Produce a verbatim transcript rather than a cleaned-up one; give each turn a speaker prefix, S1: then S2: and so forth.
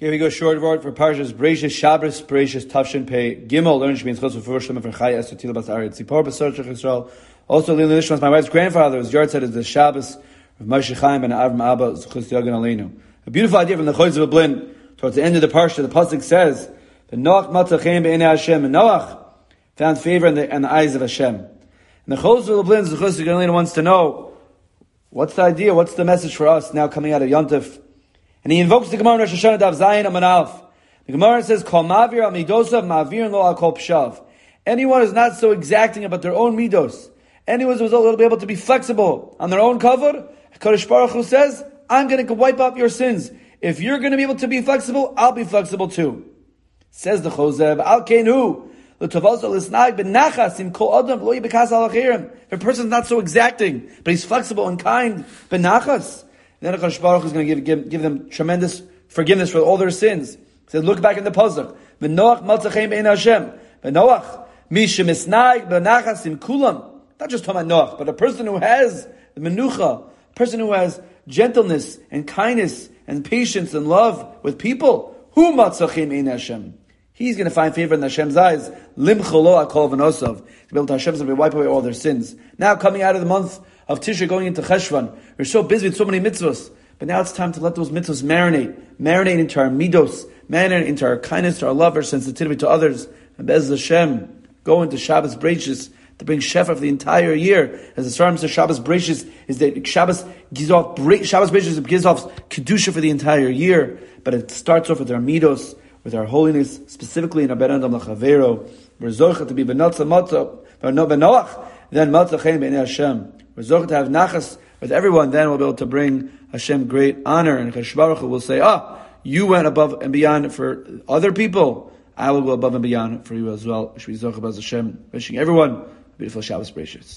S1: Here we go, short word for Parshas Bereishis Shabbos, Bereishis Tavshin Pei Gimel. Learn Shemini Tzchos for Shlomo for Chai Esther Tila Bas Ari Tzipor B'Sorchach Yisrael. Also, Lili Nishmas, my wife's grandfather, whose yard said is the Shabbos of Moshe Chaim ben Avram Abba Zechus Yagan Aleinu. A beautiful idea from the Chayz of Blin. Towards the end of the Parsha, the pasuk says, "The Noach Matzachem Be'enei Hashem." And Noach found favor in the, in the eyes of Hashem. And the Chayz of Blin, Zechus Yagan Aleinu, wants to know what's the idea, what's the message for us now coming out of Yom Tov. And he invokes the Gemara in Rosh Hashanah Daf Zayin Amud Aleph. The Gemara says, "Kol mavir al midosav mavir lo al kol pshav." Anyone who's not so exacting about their own midos, anyone who's will be able to be flexible on their own kavod, Kadosh Baruch Hu says, "I'm going to wipe out your sins. If you're going to be able to be flexible, I'll be flexible too." Says the Chosev, "Al keinu l'tovaz l'snag benachas im kol adam lo yibekas al achirim." If a person's not so exacting, but he's flexible and kind, benachas, then Kadosh Baruch Hu is going to give, give give them tremendous forgiveness for all their sins. He said, look back in the pasuk. V'noach malzachem be'en Hashem. V'noach mishem isnag benachas im kulam. Not just talking about Noach, but a person who has the menucha, a person who has gentleness and kindness and patience and love with people. Hu malzachem be'en Hashem. He's going to find favor in Hashem's eyes. Limcholo akol v'nosav. To be able to Hashem's going to wipe away all their sins. Now coming out of the month of Tishrei, going into Cheshvan, we're so busy with so many mitzvahs. But now it's time to let those mitzvahs marinate. Marinate into our midos. Marinate into our kindness, to our love, our sensitivity to others. And Be'ez Hashem, go into Shabbos Bereishis to bring Shefa for the entire year. As the Svarim says, Shabbos Bereishis is that Shabbos gives off, Shabbos Bereishis gives off Kedusha for the entire year. But it starts off with our midos, with our holiness, specifically in our Ben Adam L'Chavero. We're zochah to be Benotza Matzah, Benoach, then Matzah Chen B'nei Hashem. We're zochah to have nachas with everyone, then we'll be able to bring Hashem great honor. And Kadosh Baruch Hu will say, ah, you went above and beyond for other people, I will go above and beyond for you as well. Hashem, wishing everyone a beautiful Shabbos Bereishis.